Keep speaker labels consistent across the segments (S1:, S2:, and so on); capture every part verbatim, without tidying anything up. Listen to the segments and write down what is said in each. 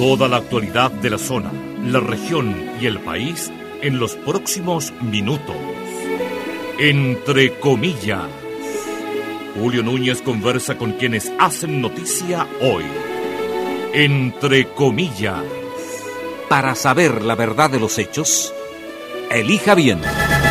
S1: Toda la actualidad de la zona, la región y el país en los próximos minutos. Entre comillas. Julio Núñez conversa con quienes hacen noticia hoy. Entre comillas.
S2: Para saber la verdad de los hechos, elija bien.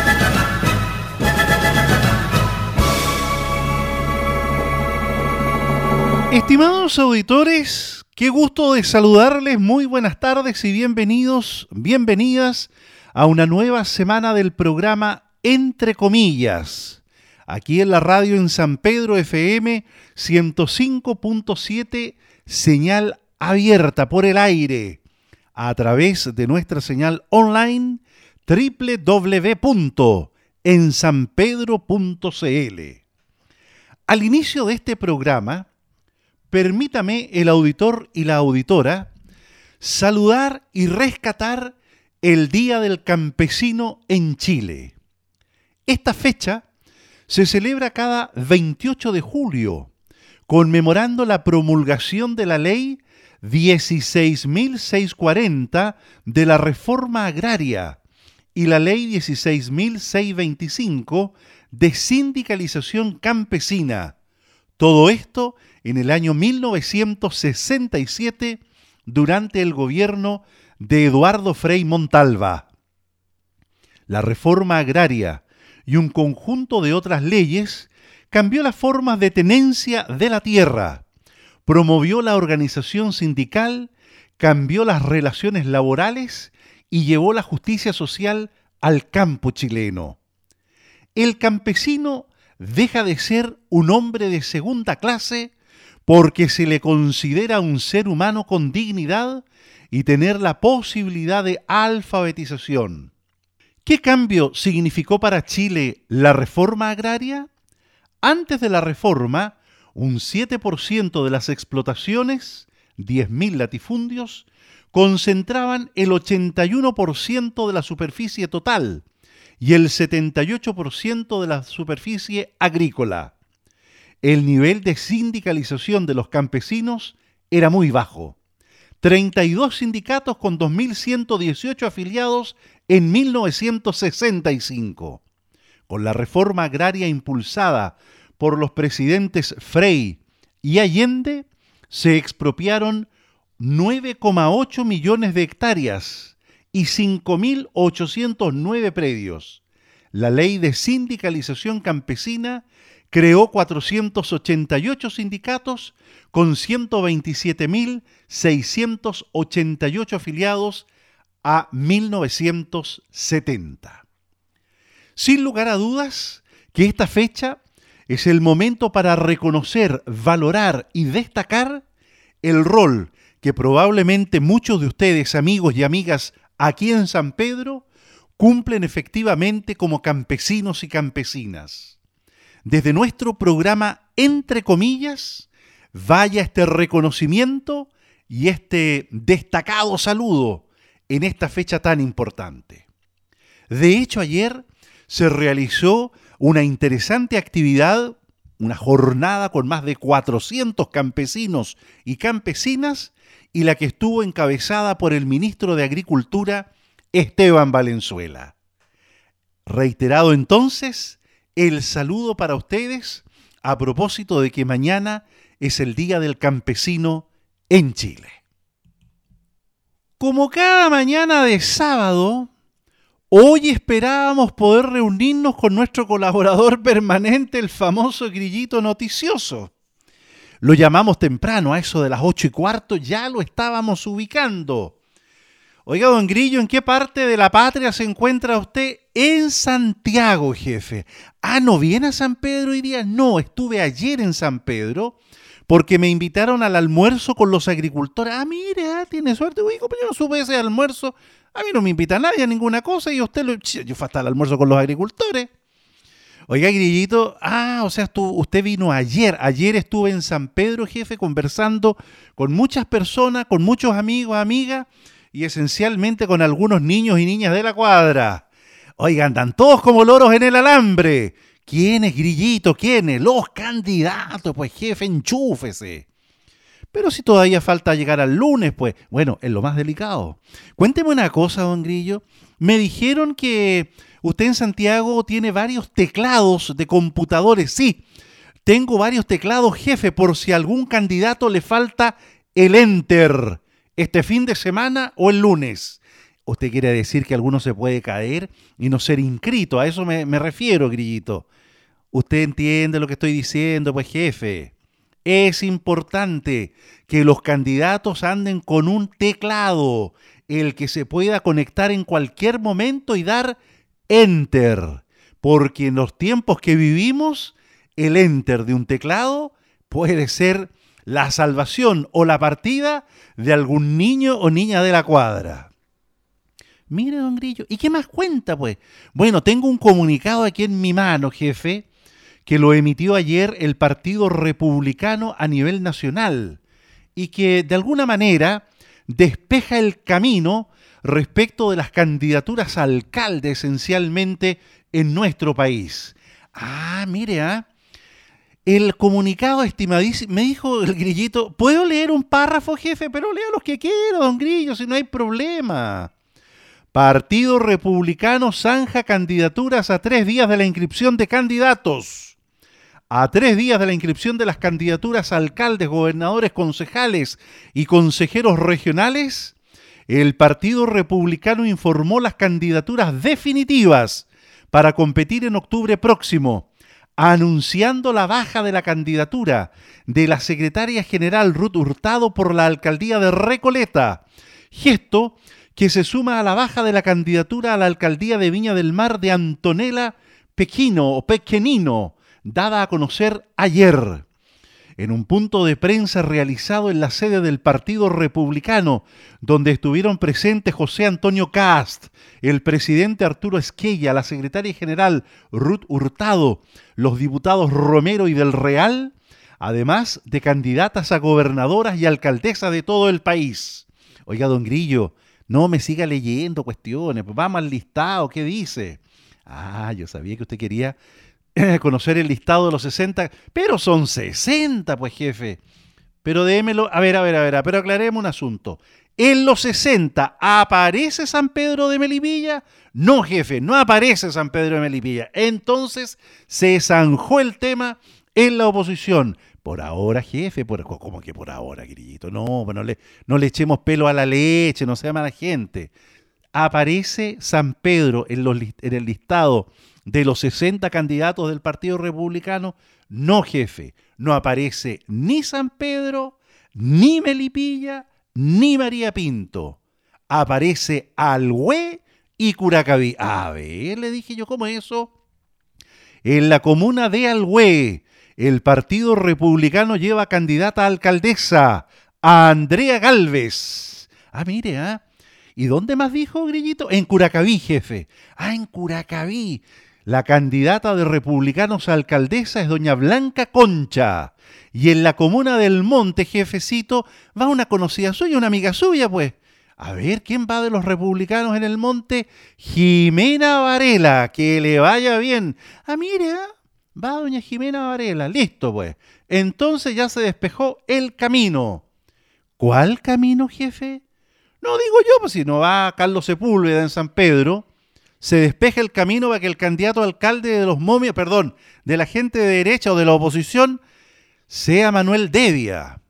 S3: Estimados auditores, qué gusto de saludarles, muy buenas tardes y bienvenidos, bienvenidas a una nueva semana del programa Entre Comillas, aquí en la radio en San Pedro F M ciento cinco punto siete, señal abierta por el aire, a través de nuestra señal online doble u doble u doble u punto en san pedro punto c l. Al inicio de este programa, permítame, el auditor y la auditora, saludar y rescatar el Día del Campesino en Chile. Esta fecha se celebra cada veintiocho de julio, conmemorando la promulgación de la Ley dieciséis mil seiscientos cuarenta de la Reforma Agraria y la Ley dieciséis mil seiscientos veinticinco de Sindicalización Campesina. Todo esto en el año mil novecientos sesenta y siete, durante el gobierno de Eduardo Frei Montalva. La reforma agraria y un conjunto de otras leyes cambió las formas de tenencia de la tierra, promovió la organización sindical, cambió las relaciones laborales y llevó la justicia social al campo chileno. El campesino deja de ser un hombre de segunda clase porque se le considera un ser humano con dignidad y tener la posibilidad de alfabetización. ¿Qué cambio significó para Chile la reforma agraria? Antes de la reforma, un siete por ciento de las explotaciones, diez mil latifundios, concentraban el ochenta y uno por ciento de la superficie total y el setenta y ocho por ciento de la superficie agrícola. El nivel de sindicalización de los campesinos era muy bajo. treinta y dos sindicatos con dos mil ciento dieciocho afiliados en mil novecientos sesenta y cinco. Con la reforma agraria impulsada por los presidentes Frei y Allende, se expropiaron nueve coma ocho millones de hectáreas y cinco mil ochocientos nueve predios. La ley de sindicalización campesina creó cuatrocientos ochenta y ocho sindicatos con ciento veintisiete mil seiscientos ochenta y ocho afiliados a mil novecientos setenta. Sin lugar a dudas que esta fecha es el momento para reconocer, valorar y destacar el rol que probablemente muchos de ustedes, amigos y amigas, aquí en San Pedro, cumplen efectivamente como campesinos y campesinas. Desde nuestro programa Entre Comillas, vaya este reconocimiento y este destacado saludo en esta fecha tan importante. De hecho, ayer se realizó una interesante actividad, una jornada con más de cuatrocientos campesinos y campesinas, y la que estuvo encabezada por el ministro de Agricultura, Esteban Valenzuela. Reiterado entonces el saludo para ustedes a propósito de que mañana es el Día del Campesino en Chile. Como cada mañana de sábado, hoy esperábamos poder reunirnos con nuestro colaborador permanente, el famoso Grillito Noticioso. Lo llamamos temprano, a eso de las ocho y cuarto, ya lo estábamos ubicando. Oiga, don Grillo, ¿en qué parte de la patria se encuentra usted? En Santiago, jefe. Ah, ¿no viene a San Pedro hoy día? No, estuve ayer en San Pedro porque me invitaron al almuerzo con los agricultores. Ah, mire, ah, tiene suerte. Uy, como yo no supe ese almuerzo. A mí no me invita nadie a ninguna cosa y usted lo... Yo fui hasta el almuerzo con los agricultores. Oiga, Grillito, ah, o sea, tú, usted vino ayer. Ayer estuve en San Pedro, jefe, conversando con muchas personas, con muchos amigos, amigas, y esencialmente con algunos niños y niñas de la cuadra. Oiga, andan todos como loros en el alambre. ¿Quiénes, Grillito? ¿Quiénes? Los candidatos, pues jefe, enchúfese. Pero si todavía falta llegar al lunes, pues, bueno, es lo más delicado. Cuénteme una cosa, don Grillo. Me dijeron que usted en Santiago tiene varios teclados de computadores. Sí, tengo varios teclados, jefe, por si a algún candidato le falta el Enter este fin de semana o el lunes. ¿Usted quiere decir que alguno se puede caer y no ser inscrito? A eso me, me refiero, Grillito. Usted entiende lo que estoy diciendo, pues, jefe. Es importante que los candidatos anden con un teclado, el que se pueda conectar en cualquier momento y dar Enter, porque en los tiempos que vivimos, el Enter de un teclado puede ser la salvación o la partida de algún niño o niña de la cuadra. Mire, don Grillo, ¿y qué más cuenta, pues? Bueno, tengo un comunicado aquí en mi mano, jefe, que lo emitió ayer el Partido Republicano a nivel nacional y que de alguna manera despeja el camino respecto de las candidaturas a alcalde esencialmente en nuestro país. Ah, mire, ah, el comunicado estimadísimo, me dijo el Grillito, ¿puedo leer un párrafo, jefe? Pero lea los que quiero, don Grillo, si no hay problema. Partido Republicano zanja candidaturas a tres días de la inscripción de candidatos. A tres días de la inscripción de las candidaturas a alcaldes, gobernadores, concejales y consejeros regionales, el Partido Republicano informó las candidaturas definitivas para competir en octubre próximo, anunciando la baja de la candidatura de la secretaria general Ruth Hurtado por la alcaldía de Recoleta, gesto que se suma a la baja de la candidatura a la alcaldía de Viña del Mar de Antonella Pequino o Pequenino, dada a conocer ayer. En un punto de prensa realizado en la sede del Partido Republicano, donde estuvieron presentes José Antonio Cast, el presidente Arturo Esquella, la secretaria general Ruth Hurtado, los diputados Romero y del Real, además de candidatas a gobernadoras y alcaldesas de todo el país. Oiga, don Grillo, no me siga leyendo cuestiones, pues vamos al listado, ¿qué dice? Ah, yo sabía que usted quería conocer el listado de los sesenta, pero son sesenta, pues, jefe. Pero démelo, a ver, a ver, a ver, pero aclaremos un asunto. ¿En los sesenta aparece San Pedro de Melipilla? No, jefe, no aparece San Pedro de Melipilla. Entonces se zanjó el tema en la oposición. Por ahora, jefe, por, ¿cómo que por ahora, Grillito? No, no le, no le echemos pelo a la leche, no sea mala gente. Aparece San Pedro en, los, en el listado de los sesenta candidatos del Partido Republicano. No, jefe, no aparece ni San Pedro, ni Melipilla, ni María Pinto. Aparece Alhué y Curacaví. A ver, le dije yo, ¿cómo es eso? En la comuna de Alhué, el Partido Republicano lleva candidata a alcaldesa a Andrea Galvez. Ah, mire, ¿ah? ¿Y dónde más dijo, Grillito? En Curacaví, jefe. Ah, en Curacaví. La candidata de Republicanos a alcaldesa es doña Blanca Concha. Y en la comuna del Monte, jefecito, va una conocida suya, una amiga suya, pues. A ver, ¿quién va de los republicanos en el Monte? Jimena Varela, que le vaya bien. Ah, mire, ¿ah? Va doña Jimena Varela, listo, pues. Entonces ya se despejó el camino. ¿Cuál camino, jefe? No digo yo, pues si no va Carlos Sepúlveda en San Pedro, se despeja el camino para que el candidato a alcalde de los momios, perdón, de la gente de derecha o de la oposición, sea Manuel Devia.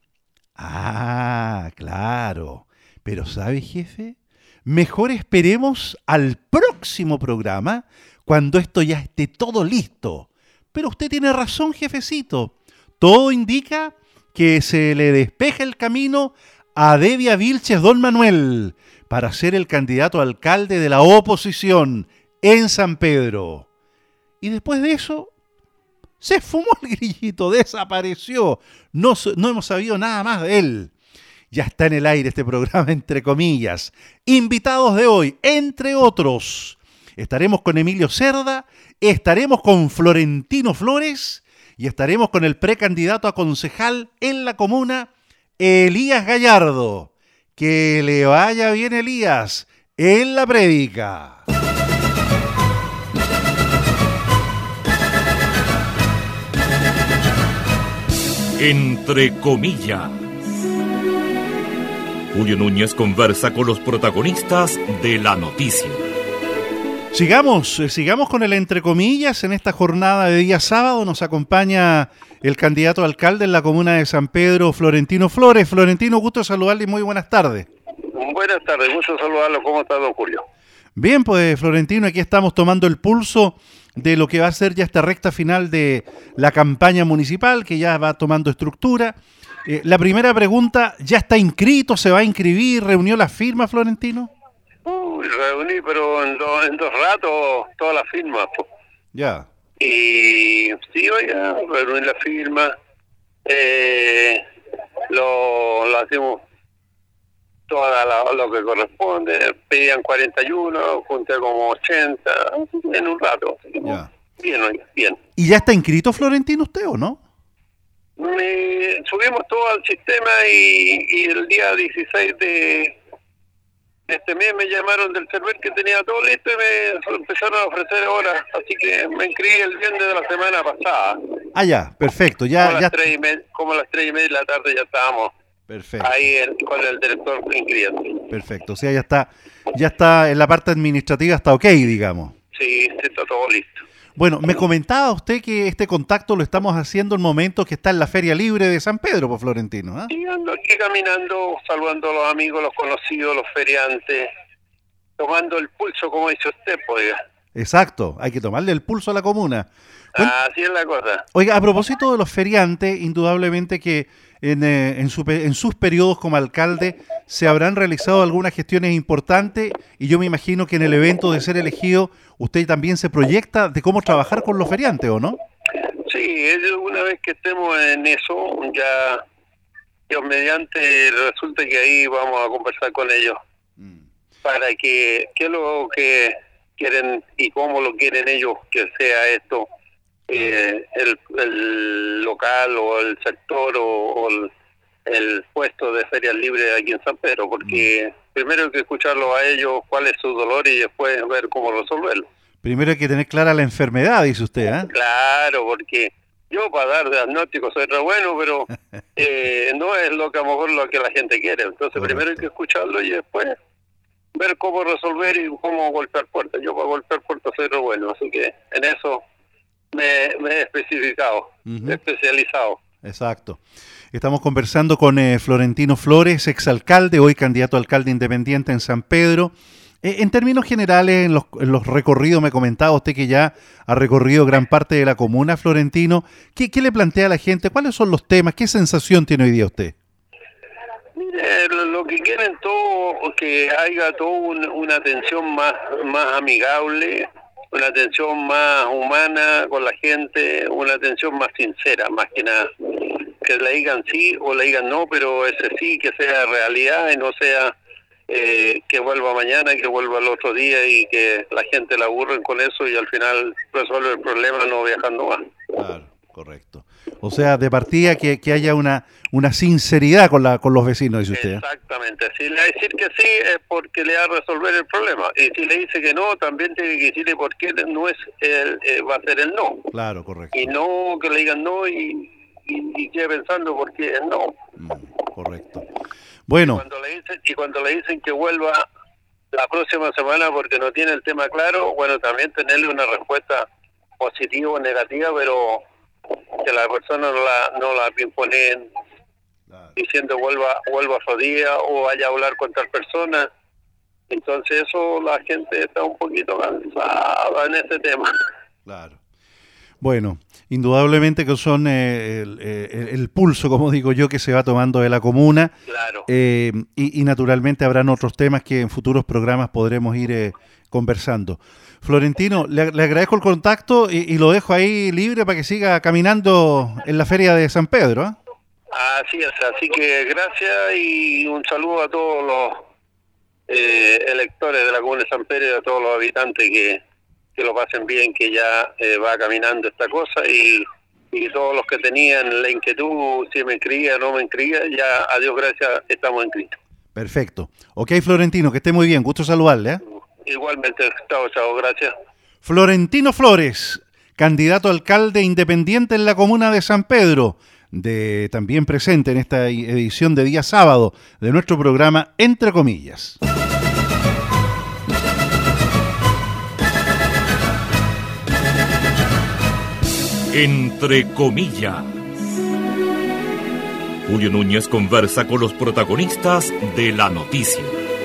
S3: Ah, claro. Pero ¿sabe, jefe? Mejor esperemos al próximo programa, cuando esto ya esté todo listo. Pero usted tiene razón, jefecito. Todo indica que se le despeja el camino a Devia Vilches Don Manuel para ser el candidato a alcalde de la oposición en San Pedro. Y después de eso, se fumó el Grillito, desapareció. No, no hemos sabido nada más de él. Ya está en el aire este programa, entre comillas. Invitados de hoy, entre otros, estaremos con Emilio Cerda, estaremos con Florentino Flores y estaremos con el precandidato a concejal en la comuna, Elías Gallardo. Que le vaya bien, Elías, en la prédica.
S1: Entre comillas. Julio Núñez conversa con los protagonistas de la noticia.
S3: Sigamos, eh, sigamos con el entre comillas. En esta jornada de día sábado nos acompaña el candidato a alcalde en la comuna de San Pedro, Florentino Flores. Florentino, gusto saludarle y muy buenas tardes.
S4: Buenas tardes, gusto saludarlo. ¿Cómo está, don Julio?
S3: Bien, pues Florentino, aquí estamos tomando el pulso de lo que va a ser ya esta recta final de la campaña municipal, que ya va tomando estructura. Eh, la primera pregunta, ¿ya está inscrito? ¿Se va a inscribir? ¿Reunió las firmas, Florentino?
S4: Uy, reuní, pero en, do, en dos ratos todas las firmas. Po.
S3: Ya.
S4: Y sí, oiga, reuní las firmas. Eh, lo, lo hacemos toda la, lo que corresponde. Pedían cuarenta y uno, junté como ochenta en un rato.
S3: Ya.
S4: Bien, oiga, bien.
S3: ¿Y ya está inscrito, Florentino, usted o no?
S4: Me, subimos todo al sistema y, y el día dieciséis de este mes me llamaron del server que tenía todo listo y me empezaron a ofrecer horas, así que me inscribí el viernes de la semana pasada.
S3: Ah, ya, perfecto. Ya,
S4: como, a
S3: ya...
S4: las tres y media, como a las tres y media de la tarde ya estábamos
S3: perfecto.
S4: ahí en, con el director inscribiendo.
S3: Perfecto, o sea, ya está, ya está en la parte administrativa, está ok, digamos.
S4: Sí, está todo listo.
S3: Bueno, me comentaba usted que este contacto lo estamos haciendo en momentos que está en la Feria Libre de San Pedro, por Florentino, ¿eh?
S4: Y ando aquí caminando, saludando a los amigos, los conocidos, los feriantes, tomando el pulso, como dice usted, pues.
S3: Exacto, hay que tomarle el pulso a la comuna. Bueno,
S4: así es la cosa.
S3: Oiga, a propósito de los feriantes, indudablemente que en, eh, en, su, en sus periodos como alcalde se habrán realizado algunas gestiones importantes y yo me imagino que en el evento de ser elegido usted también se proyecta de cómo trabajar con los feriantes, ¿o no?
S4: Sí, una vez que estemos en eso, ya Dios mediante, resulta que ahí vamos a conversar con ellos mm. para que qué es lo que quieren y cómo lo quieren ellos que sea esto. Eh, el, el local o el sector o, o el, el puesto de ferias libres aquí en San Pedro, porque mm. primero hay que escucharlo a ellos, cuál es su dolor y después ver cómo resolverlo.
S3: Primero hay que tener clara la enfermedad, dice usted, ¿eh?
S4: Claro, porque yo para dar diagnóstico soy re bueno, pero eh, no es lo que a lo mejor lo que la gente quiere. Entonces correcto. Primero hay que escucharlo y después ver cómo resolver y cómo golpear puertas. Yo para golpear puertas soy re bueno, así que en eso Me, me he especificado, uh-huh. he especializado.
S3: Exacto. Estamos conversando con eh, Florentino Flores, exalcalde, hoy candidato a alcalde independiente en San Pedro. Eh, en términos generales, en los, en los recorridos, me comentaba usted que ya ha recorrido gran parte de la comuna, Florentino. ¿Qué, qué le plantea a la gente? ¿Cuáles son los temas? ¿Qué sensación tiene hoy día usted?
S4: Mire, lo, lo que quieren todo, que haya todo un, una atención más, más amigable, una atención más humana con la gente, una atención más sincera, más que nada. Que le digan sí o le digan no, pero ese sí que sea realidad y no sea eh, que vuelva mañana, que vuelva el otro día y que la gente la aburren con eso y al final resuelve el problema no viajando más.
S3: Claro, correcto. O sea, de partida que, que haya una una sinceridad con la con los vecinos, dice usted.
S4: Exactamente. Si le va a decir que sí es porque le va a resolver el problema. Y si le dice que no, también tiene que decirle por qué no es el, eh, va a ser el no.
S3: Claro, correcto.
S4: Y no que le digan no y, y, y quede pensando por qué es no.
S3: Mm, correcto. Bueno.
S4: Y cuando, le dicen, y cuando le dicen que vuelva la próxima semana porque no tiene el tema claro, bueno, también tenerle una respuesta positiva o negativa, pero que la persona no la, no la imponen claro. Diciendo vuelva vuelva a su día o vaya a hablar con tal persona. Entonces eso la gente está un poquito cansada en ese tema.
S3: Claro. Bueno, indudablemente que son eh, el, el, el pulso, como digo yo, que se va tomando de la comuna.
S4: Claro.
S3: Eh, y, y naturalmente habrán otros temas que en futuros programas podremos ir eh, conversando. Florentino, le, le agradezco el contacto y, y lo dejo ahí libre para que siga caminando en la feria de San Pedro, ¿eh?
S4: Así es, así que gracias y un saludo a todos los eh, electores de la comuna de San Pedro y a todos los habitantes que, que lo pasen bien, que ya eh, va caminando esta cosa y, y todos los que tenían la inquietud, si me inscribía o no me inscribía, ya a Dios gracias estamos inscritos.
S3: Perfecto. Ok, Florentino, que esté muy bien, gusto saludarle, ¿eh?
S4: Igualmente, chao, chao, gracias.
S3: Florentino Flores, candidato a alcalde independiente en la comuna de San Pedro. de también presente en esta edición de día sábado de nuestro programa Entre Comillas.
S1: Entre Comillas. Julio Núñez conversa con los protagonistas de la noticia.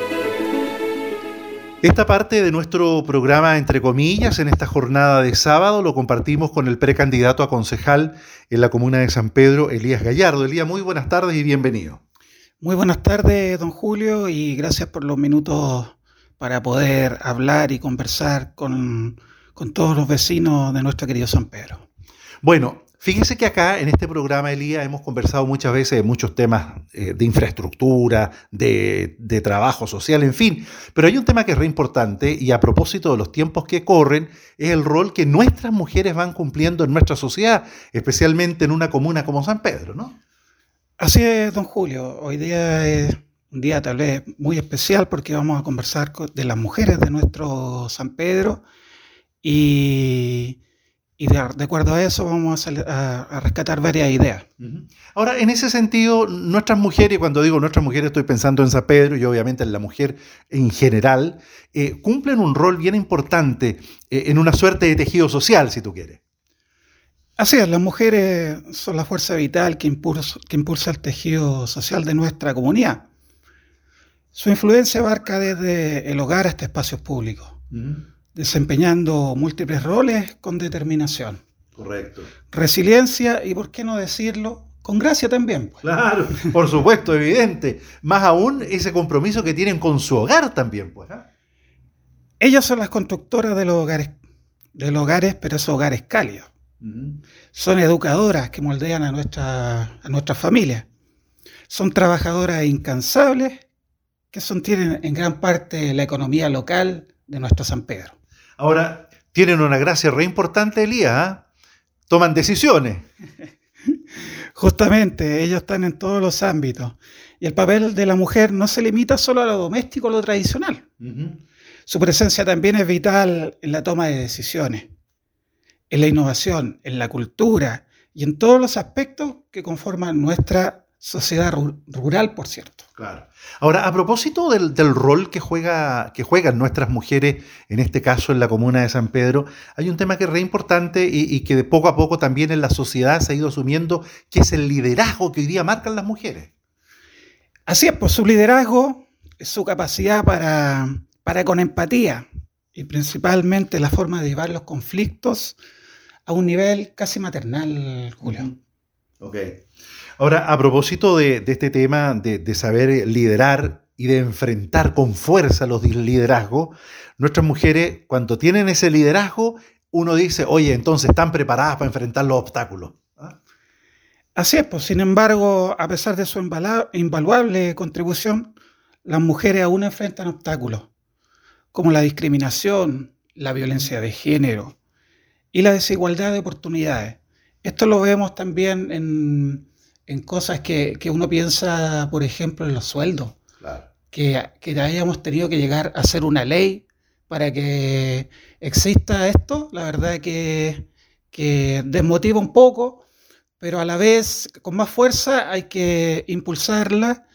S3: Esta parte de nuestro programa Entre Comillas, en esta jornada de sábado, lo compartimos con el precandidato a concejal en la comuna de San Pedro, Elías Gallardo. Elías, muy buenas tardes y bienvenido.
S5: Muy buenas tardes, don Julio, y gracias por los minutos para poder hablar y conversar con, con todos los vecinos de nuestro querido San Pedro.
S3: Bueno, fíjese que acá en este programa, Elías, hemos conversado muchas veces de muchos temas eh, de infraestructura, de, de trabajo social, en fin, pero hay un tema que es re importante y a propósito de los tiempos que corren, es el rol que nuestras mujeres van cumpliendo en nuestra sociedad, especialmente en una comuna como San Pedro, ¿no?
S5: Así es, don Julio. Hoy día es un día tal vez muy especial porque vamos a conversar de las mujeres de nuestro San Pedro y... Y de, de acuerdo a eso vamos a, a, a rescatar varias ideas.
S3: Ahora, en ese sentido, nuestras mujeres, y cuando digo nuestras mujeres estoy pensando en San Pedro y obviamente en la mujer en general, eh, cumplen un rol bien importante eh, en una suerte de tejido social, si tú quieres.
S5: Así es, las mujeres son la fuerza vital que impulsa, que impulsa el tejido social de nuestra comunidad. Su influencia abarca desde el hogar hasta espacios públicos. Uh-huh. Desempeñando múltiples roles con determinación.
S3: Correcto.
S5: Resiliencia y, ¿por qué no decirlo?, con gracia también. Pues.
S3: Claro, por supuesto, evidente. Más aún ese compromiso que tienen con su hogar también. Pues, ¿eh?
S5: Ellas son las constructoras de los hogares, de los hogares, pero esos hogares cálidos. Uh-huh. Son educadoras que moldean a nuestra, a nuestras familias. Son trabajadoras incansables que sostienen en gran parte la economía local de nuestro San Pedro.
S3: Ahora, tienen una gracia re importante, Elías, ¿eh? Toman decisiones.
S5: Justamente, ellos están en todos los ámbitos. Y el papel de la mujer no se limita solo a lo doméstico o lo tradicional. Uh-huh. Su presencia también es vital en la toma de decisiones, en la innovación, en la cultura y en todos los aspectos que conforman nuestra sociedad rural, por cierto.
S3: Claro. Ahora, a propósito del, del rol que, juega, que juegan nuestras mujeres, en este caso en la comuna de San Pedro, hay un tema que es re importante y, y que de poco a poco también en la sociedad se ha ido asumiendo, que es el liderazgo que hoy día marcan las mujeres.
S5: Así es, pues su liderazgo es su capacidad para, para con empatía y principalmente la forma de llevar los conflictos a un nivel casi maternal, Julio.
S3: Ok. Ahora, a propósito de, de este tema de, de saber liderar y de enfrentar con fuerza los liderazgos, nuestras mujeres, cuando tienen ese liderazgo, uno dice, oye, entonces están preparadas para enfrentar los obstáculos. ¿Ah?
S5: Así es, pues, sin embargo, a pesar de su invaluable contribución, las mujeres aún enfrentan obstáculos, como la discriminación, la violencia de género y la desigualdad de oportunidades. Esto lo vemos también en... en cosas que, que uno piensa, por ejemplo, en los sueldos, claro. que, que hayamos tenido que llegar a hacer una ley para que exista esto, la verdad que, que desmotiva un poco, pero a la vez, con más fuerza, hay que impulsarla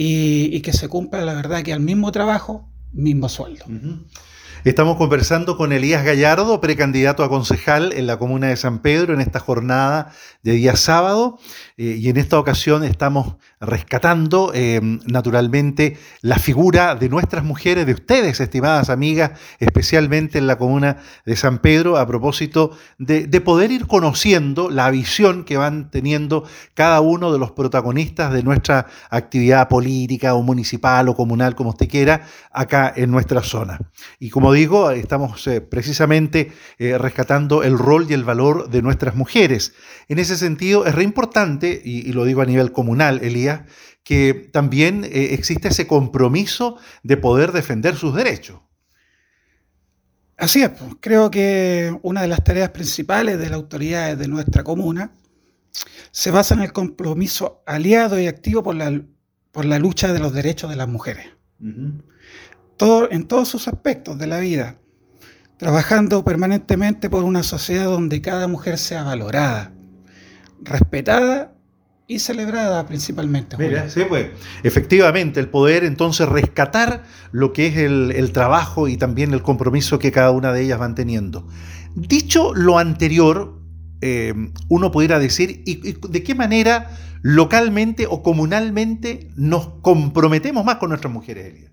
S5: y, y que se cumpla, la verdad, que al mismo trabajo, mismo sueldo.
S3: Uh-huh. Estamos conversando con Elías Gallardo, precandidato a concejal en la comuna de San Pedro en esta jornada de día sábado, eh, y en esta ocasión estamos rescatando eh, naturalmente la figura de nuestras mujeres, de ustedes, estimadas amigas, especialmente en la comuna de San Pedro, a propósito de, de poder ir conociendo la visión que van teniendo cada uno de los protagonistas de nuestra actividad política o municipal o comunal, como usted quiera, acá en nuestra zona. Y como digo, estamos eh, precisamente eh, rescatando el rol y el valor de nuestras mujeres. En ese sentido, es re importante, y, y lo digo a nivel comunal, Elías, que también eh, existe ese compromiso de poder defender sus derechos.
S5: Así es, pues, creo que una de las tareas principales de las autoridades de nuestra comuna se basa en el compromiso aliado y activo por la, por la lucha de los derechos de las mujeres. Uh-huh. Todo, en todos sus aspectos de la vida, trabajando permanentemente por una sociedad donde cada mujer sea valorada, respetada y celebrada principalmente.
S3: Mira, sí, pues, efectivamente, el poder entonces rescatar lo que es el, el trabajo y también el compromiso que cada una de ellas van teniendo. Dicho lo anterior, eh, uno pudiera decir, ¿y, y de qué manera localmente o comunalmente nos comprometemos más con nuestras mujeres, Elías?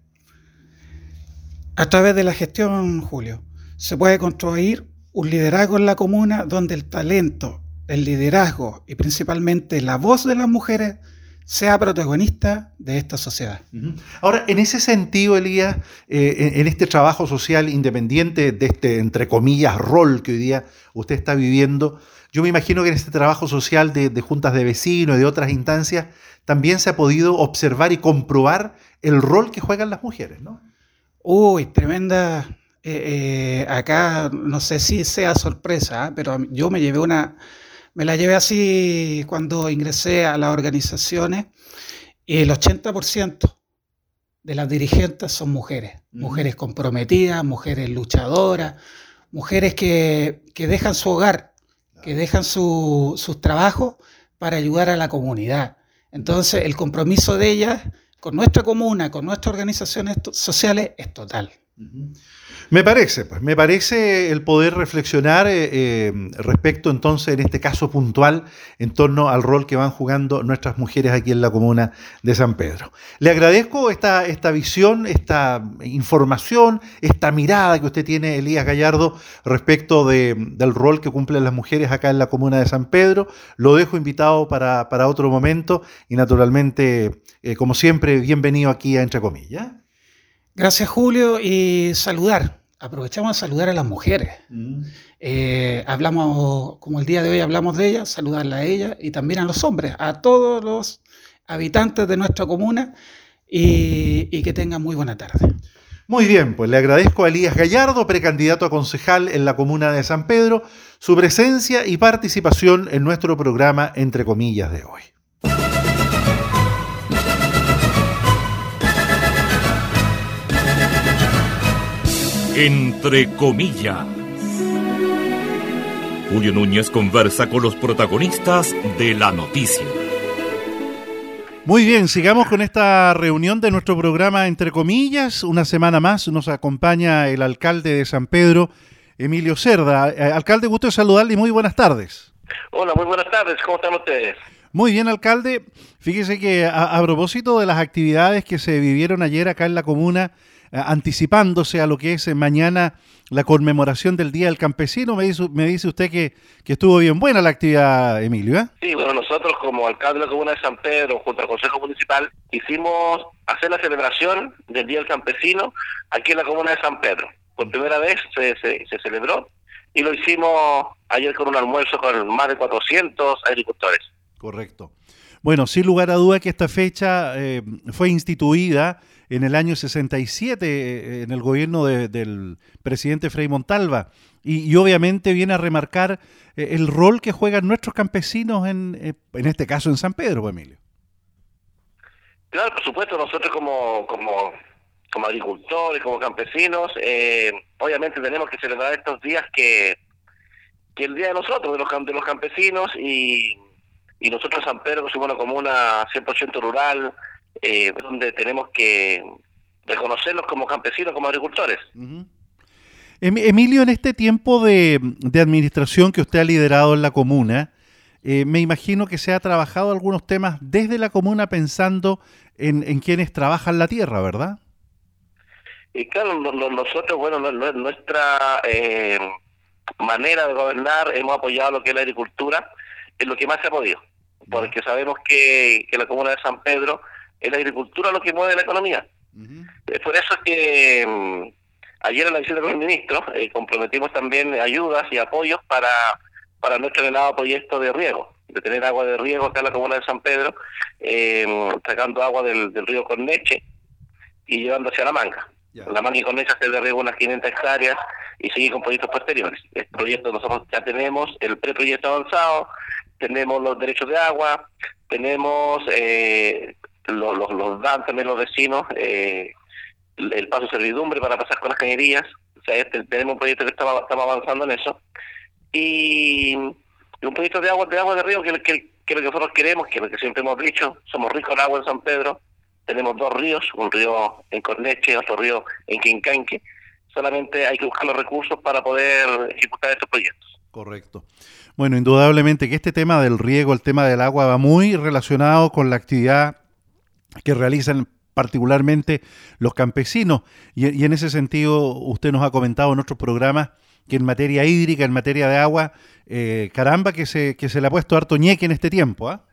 S5: A través de la gestión, Julio, se puede construir un liderazgo en la comuna donde el talento, el liderazgo y principalmente la voz de las mujeres sea protagonista de esta sociedad.
S3: Ahora, en ese sentido, Elías, eh, en, en este trabajo social independiente de este, entre comillas, rol que hoy día usted está viviendo, yo me imagino que en este trabajo social de, de juntas de vecinos y de otras instancias también se ha podido observar y comprobar el rol que juegan las mujeres, ¿no?
S5: Uy, tremenda. Eh, eh, acá no sé si sea sorpresa, ¿eh? Pero yo me llevé una, me la llevé así cuando ingresé a las organizaciones, y el ochenta por ciento de las dirigentes son mujeres, mm. mujeres comprometidas, mujeres luchadoras, mujeres que, que dejan su hogar, que dejan su, sus trabajos para ayudar a la comunidad. Entonces el compromiso de ellas con nuestra comuna, con nuestras organizaciones sociales es total.
S3: Me parece, pues, me parece el poder reflexionar eh, eh, respecto entonces, en este caso puntual, en torno al rol que van jugando nuestras mujeres aquí en la comuna de San Pedro. Le agradezco esta, esta visión, esta información, esta mirada que usted tiene, Elías Gallardo, respecto de, del rol que cumplen las mujeres acá en la comuna de San Pedro. Lo dejo invitado para, para otro momento y naturalmente, eh, como siempre, bienvenido aquí a Entre Comillas.
S5: Gracias, Julio, y saludar, aprovechamos a saludar a las mujeres. Mm. Eh, hablamos, como el día de hoy hablamos de ellas, saludarla a ellas y también a los hombres, a todos los habitantes de nuestra comuna, y, y que tengan muy buena tarde.
S3: Muy bien, pues le agradezco a Elías Gallardo, precandidato a concejal en la comuna de San Pedro, su presencia y participación en nuestro programa Entre Comillas de hoy.
S1: Entre comillas. Julio Núñez conversa con los protagonistas de la noticia.
S3: Muy bien, sigamos con esta reunión de nuestro programa Entre Comillas. Una semana más nos acompaña el alcalde de San Pedro, Emilio Cerda. Eh, alcalde, gusto de saludarle y muy buenas tardes.
S4: Hola, muy buenas tardes. ¿Cómo están ustedes?
S3: Muy bien, alcalde. Fíjese que a, a propósito de las actividades que se vivieron ayer acá en la comuna, anticipándose a lo que es mañana la conmemoración del Día del Campesino, me dice, me dice usted que, que estuvo bien buena la actividad, Emilio, ¿eh?
S4: Sí, bueno, nosotros como alcalde de la comuna de San Pedro, junto al Consejo Municipal, quisimos hacer la celebración del Día del Campesino aquí en la comuna de San Pedro. Por primera vez se, se, se celebró y lo hicimos ayer con un almuerzo con más de cuatrocientos agricultores.
S3: Correcto. Bueno, sin lugar a duda que esta fecha eh, fue instituida en el año sesenta y siete, en el gobierno de, del presidente Frei Montalva, y, y obviamente viene a remarcar eh, el rol que juegan nuestros campesinos, en, eh, en este caso en San Pedro, Emilio.
S4: Claro, por supuesto, nosotros como como, como agricultores, como campesinos, eh, obviamente tenemos que celebrar estos días que, que el día de nosotros, de los, de los campesinos, y, y nosotros San Pedro, que somos una comuna cien por ciento rural, Eh, donde tenemos que reconocerlos como campesinos, como agricultores.
S3: Uh-huh. Emilio, en este tiempo de, de administración que usted ha liderado en la comuna, eh, me imagino que se ha trabajado algunos temas desde la comuna pensando en, en quienes trabajan la tierra, ¿verdad?
S4: Y claro, no, no, nosotros, bueno, no, no, nuestra eh, manera de gobernar, hemos apoyado lo que es la agricultura en lo que más se ha podido, porque sabemos que, que la comuna de San Pedro es la agricultura lo que mueve la economía. Uh-huh. Es por eso que um, ayer en la visita con el ministro eh, comprometimos también ayudas y apoyos para, para nuestro elevado proyecto de riego, de tener agua de riego acá en la comuna de San Pedro, eh, sacando agua del, del río Corneche y llevando hacia La Manga. Yeah. La Manga y Corneche hace de riego unas quinientas hectáreas y seguir con proyectos posteriores. Este proyecto nosotros ya tenemos el preproyecto avanzado, tenemos los derechos de agua, tenemos eh, los, los, los dan también los vecinos, eh, el, el paso de servidumbre para pasar con las cañerías. O sea, este, tenemos un proyecto que estamos, estamos avanzando en eso. Y un proyecto de agua de agua de río que, que,
S6: ¿Qué es lo que nosotros queremos? Que es lo que siempre hemos dicho, somos ricos en agua en San Pedro, tenemos dos ríos, un río en Corneche, otro río en Quincanque, solamente hay que buscar los recursos para poder ejecutar estos proyectos.
S3: Correcto. Bueno, indudablemente que este tema del riego, el tema del agua va muy relacionado con la actividad que realizan particularmente los campesinos, y, y en ese sentido usted nos ha comentado en otros programas que en materia hídrica, en materia de agua, eh, caramba que se que se le ha puesto harto ñeque en este tiempo, ¿ah?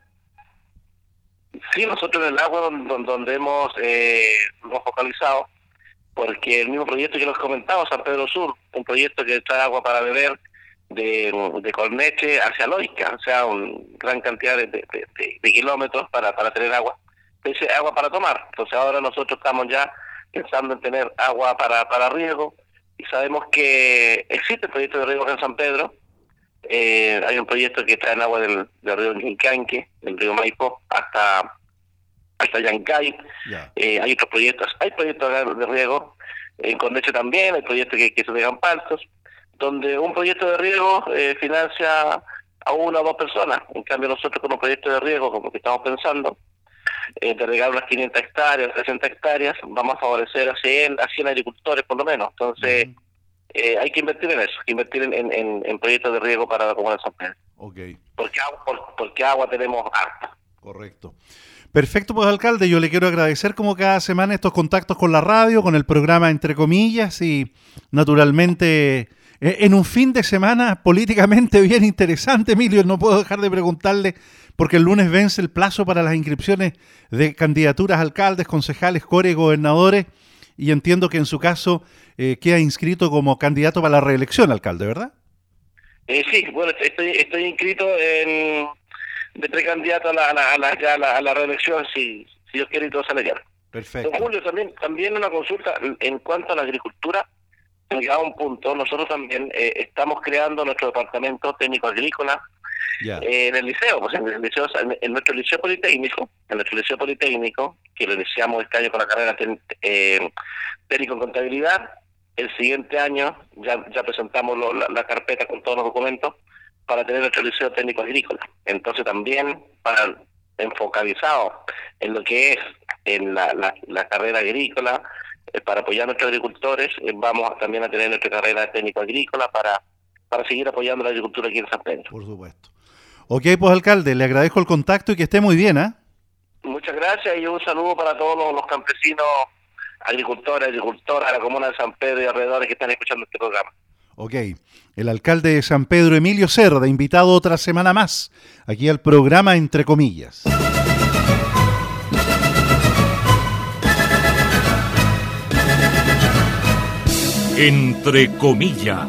S3: ¿eh?
S6: Sí, nosotros en el agua donde, donde hemos, eh, hemos focalizado, porque el mismo proyecto que les comentaba, San Pedro Sur, un proyecto que trae agua para beber de, de Corneche hacia Loica, o sea, una gran cantidad de, de, de, de kilómetros para, para tener agua, ese agua para tomar. Entonces ahora nosotros estamos ya pensando en tener agua para, para riego, y sabemos que existe el proyecto de riego acá en San Pedro. Eh, hay un proyecto que trae agua del, del río Quincanque, del río Maipo, hasta hasta Yancay. Yeah. Eh, hay otros proyectos, hay proyectos de riego en Corneche también, hay proyectos que, que se pegan paltos, donde un proyecto de riego eh, financia a una o dos personas. En cambio nosotros con un proyecto de riego, como que estamos pensando, eh, de regar unas quinientas hectáreas, trescientas hectáreas, vamos a favorecer a cien, a cien agricultores por lo menos. Entonces, uh-huh. eh, hay que invertir en eso, invertir en, en, en proyectos de riego para la comuna de San Pedro.
S3: Okay.
S6: Porque, por, porque agua tenemos harta.
S3: Correcto. Perfecto, pues alcalde, yo le quiero agradecer como cada semana estos contactos con la radio, con el programa Entre Comillas, y naturalmente en un fin de semana políticamente bien interesante, Emilio, no puedo dejar de preguntarle, porque el lunes vence el plazo para las inscripciones de candidaturas a alcaldes, concejales, core y gobernadores, y entiendo que en su caso eh, queda inscrito como candidato para la reelección, alcalde, ¿verdad?
S6: Eh, sí, bueno, estoy, estoy inscrito en... de precandidato a la, a la, a la, a la, a la reelección, si, si Dios quiere y todo sale bien.
S3: Perfecto.
S6: Don Julio, también, también una consulta en cuanto a la agricultura, llegado a un punto, nosotros también eh, estamos creando nuestro departamento técnico agrícola yeah. eh, en el liceo, pues en el liceo, en, en nuestro liceo politécnico, en nuestro liceo politécnico, que lo iniciamos este año con la carrera ten, eh, técnico en contabilidad. El siguiente año ya, ya presentamos lo, la, la carpeta con todos los documentos para tener nuestro liceo técnico agrícola. Entonces también para enfocalizado en lo que es en la, la, la carrera agrícola, eh, para apoyar a nuestros agricultores, eh, vamos a, también a tener nuestra carrera técnico agrícola para, para seguir apoyando la agricultura aquí en San Pedro.
S3: Por supuesto. Ok, pues alcalde, le agradezco el contacto y que esté muy bien, ¿eh?
S6: Muchas gracias y un saludo para todos los, los campesinos, agricultores, agricultoras de la comuna de San Pedro y alrededores que están escuchando este programa.
S3: Ok, el alcalde de San Pedro, Emilio Cerda, invitado otra semana más aquí al programa Entre Comillas.
S1: Entre Comillas.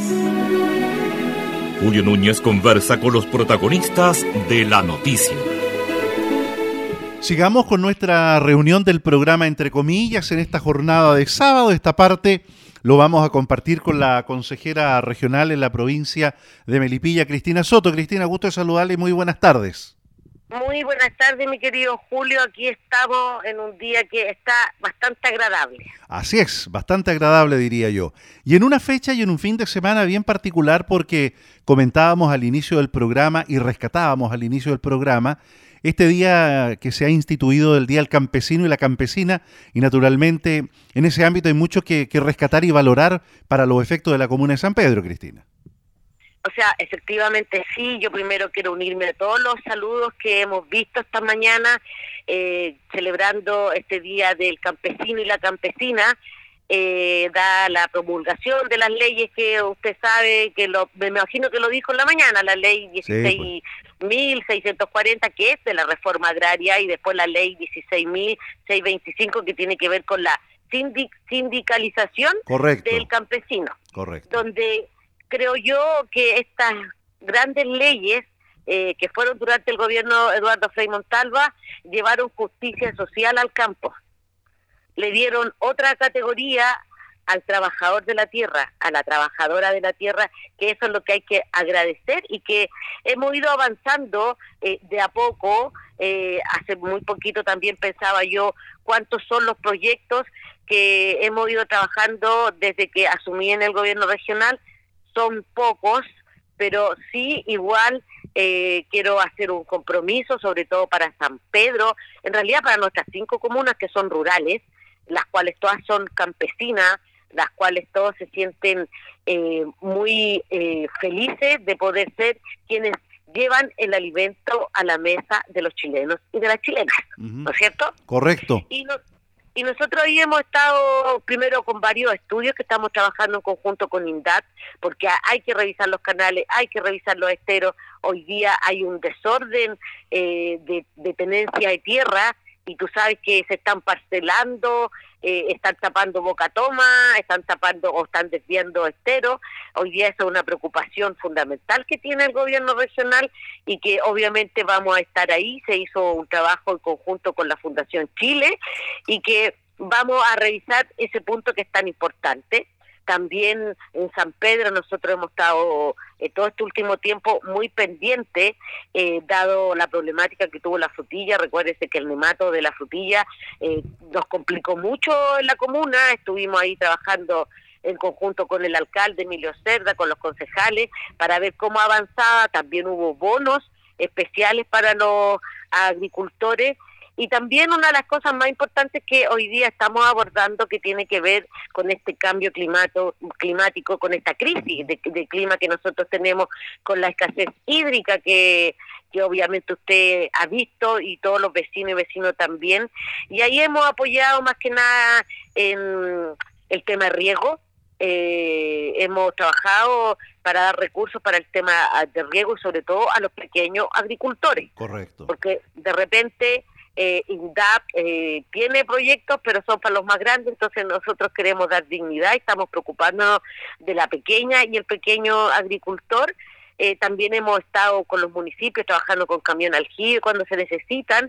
S1: Julio Núñez conversa con los protagonistas de la noticia.
S3: Sigamos con nuestra reunión del programa Entre Comillas en esta jornada de sábado. Esta parte lo vamos a compartir con la consejera regional en la provincia de Melipilla, Cristina Soto. Cristina, gusto de saludarle y muy buenas tardes.
S7: Muy buenas tardes, mi querido Julio. Aquí estamos en un día que está bastante agradable.
S3: Así es, bastante agradable diría yo. Y en una fecha y en un fin de semana bien particular, porque comentábamos al inicio del programa y rescatábamos al inicio del programa este día que se ha instituido el Día del Campesino y la Campesina, y naturalmente en ese ámbito hay mucho que, que rescatar y valorar para los efectos de la comuna de San Pedro, Cristina.
S7: O sea, efectivamente sí, yo primero quiero unirme a todos los saludos que hemos visto esta mañana, eh, celebrando este Día del Campesino y la Campesina, eh, da la promulgación de las leyes que usted sabe, que lo, me imagino que lo dijo en la mañana, la ley dieciséis mil seiscientos cuarenta, que es de la reforma agraria, y después la ley dieciséis mil seiscientos veinticinco, que tiene que ver con la sindic sindicalización
S3: Correcto.
S7: del campesino.
S3: Correcto.
S7: Donde creo yo que estas grandes leyes eh, que fueron durante el gobierno Eduardo Frei Montalva llevaron justicia social al campo. Le dieron otra categoría al trabajador de la tierra, a la trabajadora de la tierra, que eso es lo que hay que agradecer, y que hemos ido avanzando eh, de a poco. Eh, hace muy poquito también pensaba yo cuántos son los proyectos que hemos ido trabajando desde que asumí en el gobierno regional. Son pocos, pero sí igual eh, quiero hacer un compromiso, sobre todo para San Pedro, en realidad para nuestras cinco comunas que son rurales, las cuales todas son campesinas, las cuales todos se sienten eh, muy eh, felices de poder ser quienes llevan el alimento a la mesa de los chilenos y de las chilenas, uh-huh. ¿no es cierto?
S3: Correcto.
S7: Y, no, y nosotros ahí hemos estado primero con varios estudios que estamos trabajando en conjunto con INDAT, porque hay que revisar los canales, hay que revisar los esteros. Hoy día hay un desorden eh, de, de tenencia de tierra, y tú sabes que se están parcelando, eh, están tapando boca toma, están tapando o están desviando esteros. Hoy día esa es una preocupación fundamental que tiene el gobierno regional y que obviamente vamos a estar ahí. Se hizo un trabajo en conjunto con la Fundación Chile y que vamos a revisar ese punto que es tan importante. También en San Pedro nosotros hemos estado eh, todo este último tiempo muy pendiente, eh, dado la problemática que tuvo la frutilla. Recuérdese que el nemato de la frutilla eh, nos complicó mucho en la comuna. Estuvimos ahí trabajando en conjunto con el alcalde Emilio Cerda, con los concejales, para ver cómo avanzaba. También hubo bonos especiales para los agricultores. Y también una de las cosas más importantes que hoy día estamos abordando, que tiene que ver con este cambio climato, climático, con esta crisis de, de clima que nosotros tenemos, con la escasez hídrica que, que obviamente usted ha visto y todos los vecinos y vecinos también. Y ahí hemos apoyado más que nada en el tema de riego. Eh, hemos trabajado para dar recursos para el tema de riego y sobre todo a los pequeños agricultores.
S3: Correcto. Porque
S7: de repente... Eh, INDAP eh, tiene proyectos, pero son para los más grandes, entonces nosotros queremos dar dignidad y estamos preocupándonos de la pequeña y el pequeño agricultor. Eh, también hemos estado con los municipios trabajando con camión aljibe cuando se necesitan,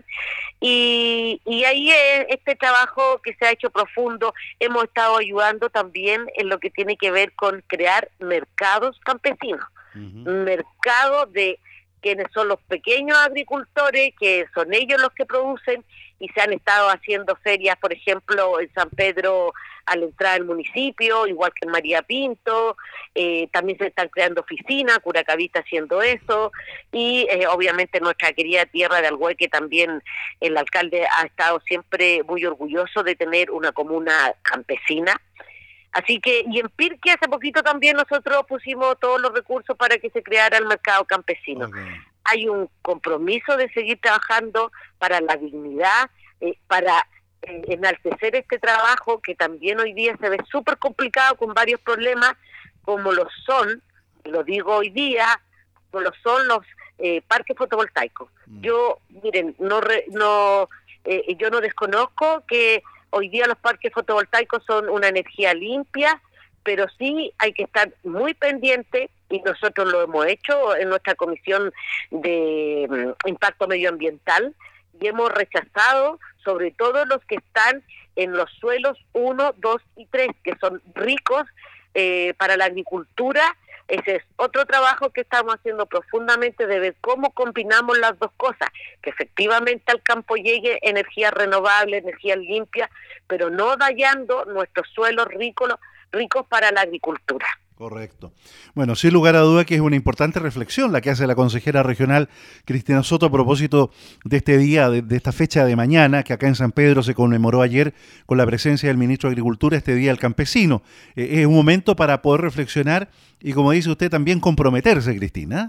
S7: y, y ahí es este trabajo que se ha hecho profundo. Hemos estado ayudando también en lo que tiene que ver con crear mercados campesinos, uh-huh. mercado de quienes son los pequeños agricultores, que son ellos los que producen, y se han estado haciendo ferias, por ejemplo, en San Pedro a la entrada del municipio, igual que en María Pinto. Eh, también se están creando oficinas, Curacaví está haciendo eso, y eh, obviamente nuestra querida tierra de Alhueque también el alcalde ha estado siempre muy orgulloso de tener una comuna campesina. Así que, y en Pirque hace poquito también nosotros pusimos todos los recursos para que se creara el mercado campesino. Okay. Hay un compromiso de seguir trabajando para la dignidad, eh, para eh, enaltecer este trabajo que también hoy día se ve súper complicado con varios problemas, como lo son, lo digo hoy día, como lo son los eh, parques fotovoltaicos. Mm. Yo, miren, no, re, no, eh, yo no desconozco que hoy día los parques fotovoltaicos son una energía limpia, pero sí hay que estar muy pendiente, y nosotros lo hemos hecho en nuestra comisión de um, impacto medioambiental, y hemos rechazado sobre todo los que están en los suelos uno, dos y tres, que son ricos eh, para la agricultura. Ese es otro trabajo que estamos haciendo profundamente, de ver cómo combinamos las dos cosas, que efectivamente al campo llegue energía renovable, energía limpia, pero no dañando nuestros suelos ricos, ricos para la agricultura.
S3: Correcto. Bueno, sin lugar a duda que es una importante reflexión la que hace la consejera regional Cristina Soto a propósito de este día, de, de esta fecha de mañana, que acá en San Pedro se conmemoró ayer con la presencia del ministro de Agricultura, este Día del Campesino. Eh, es un momento para poder reflexionar y, como dice usted, también comprometerse, Cristina.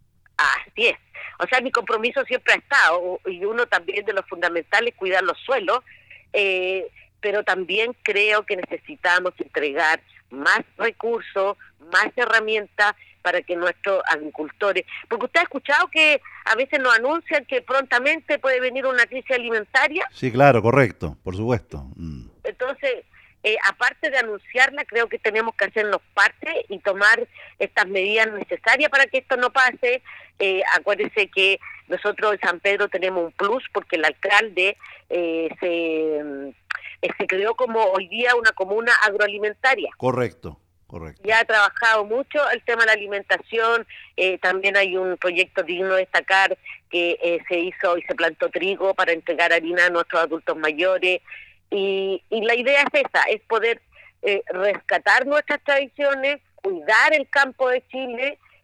S7: Así es. O sea, mi compromiso siempre ha estado, y uno también de los fundamentales, cuidar los suelos, eh, pero también creo que necesitamos entregar más recursos, más herramientas para que nuestros agricultores... Porque usted ha escuchado que a veces nos anuncian que prontamente puede venir una crisis alimentaria.
S3: Sí, claro, correcto, por supuesto. Mm.
S7: Entonces, eh, aparte de anunciarla, creo que tenemos que hacernos parte y tomar estas medidas necesarias para que esto no pase. Eh, acuérdese que nosotros en San Pedro tenemos un plus porque el alcalde eh, se... se creó como hoy día una comuna agroalimentaria.
S3: Correcto, correcto.
S7: Ya ha trabajado mucho el tema de la alimentación, eh, también hay un proyecto digno de destacar que eh, se hizo y se plantó trigo para entregar harina a nuestros adultos mayores, y, y la idea es esa, es poder eh, rescatar nuestras tradiciones, cuidar el campo de Chile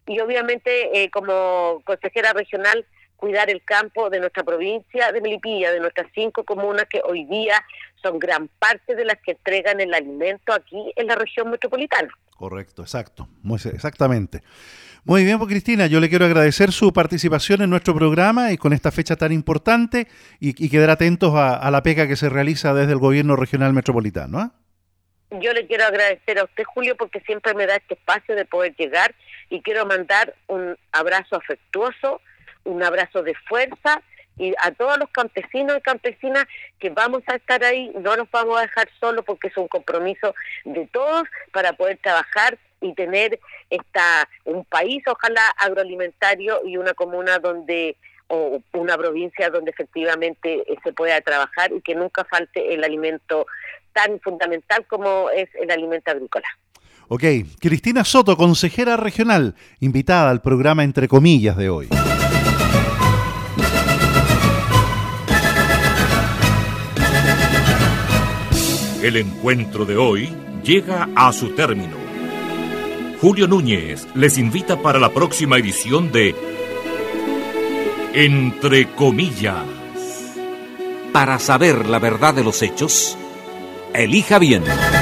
S7: y obviamente eh, como consejera regional cuidar el campo de nuestra provincia de Melipilla, de nuestras cinco comunas que hoy día son gran parte de las que entregan el alimento aquí en la región metropolitana.
S3: Correcto, exacto, muy, exactamente. Muy bien, pues Cristina, yo le quiero agradecer su participación en nuestro programa y con esta fecha tan importante y, y quedar atentos a, a la pega que se realiza desde el gobierno regional metropolitano, ¿eh?
S7: Yo le quiero agradecer a usted, Julio, porque siempre me da este espacio de poder llegar y quiero mandar un abrazo afectuoso, un abrazo de fuerza y a todos los campesinos y campesinas que vamos a estar ahí, no nos vamos a dejar solos porque es un compromiso de todos para poder trabajar y tener esta un país, ojalá agroalimentario y una comuna donde o una provincia donde efectivamente se pueda trabajar y que nunca falte el alimento tan fundamental como es el alimento agrícola.
S3: Ok, Cristina Soto, consejera regional, invitada al programa Entre Comillas de hoy.
S1: El encuentro de hoy llega a su término. Julio Núñez les invita para la próxima edición de Entre Comillas.
S2: Para saber la verdad de los hechos, elija bien.